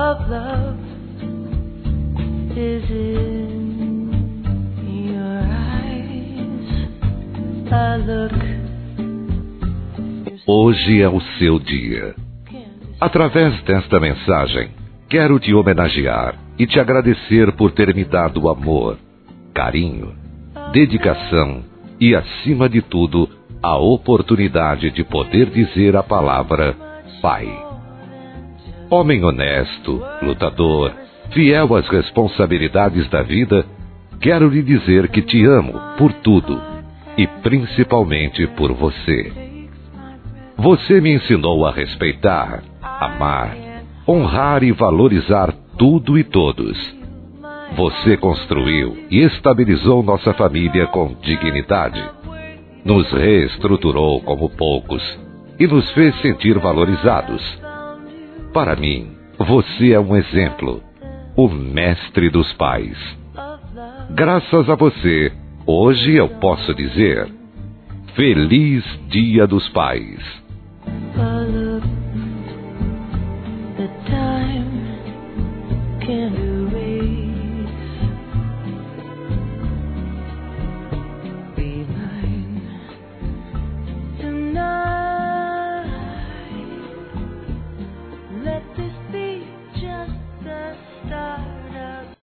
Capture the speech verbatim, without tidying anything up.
of love is in your eyes. I look. Hoje é o seu dia. Através desta mensagem, quero te homenagear e te agradecer por ter me dado amor, carinho, dedicação e, acima de tudo, a oportunidade de poder dizer a palavra Pai. Homem honesto, lutador, fiel às responsabilidades da vida, quero lhe dizer que te amo por tudo e principalmente por você. Você me ensinou a respeitar, amar, honrar e valorizar tudo e todos. Você construiu e estabilizou nossa família com dignidade. Nos reestruturou como poucos e nos fez sentir valorizados. Para mim, você é um exemplo, o mestre dos pais. Graças a você, hoje eu posso dizer: Feliz Dia dos Pais.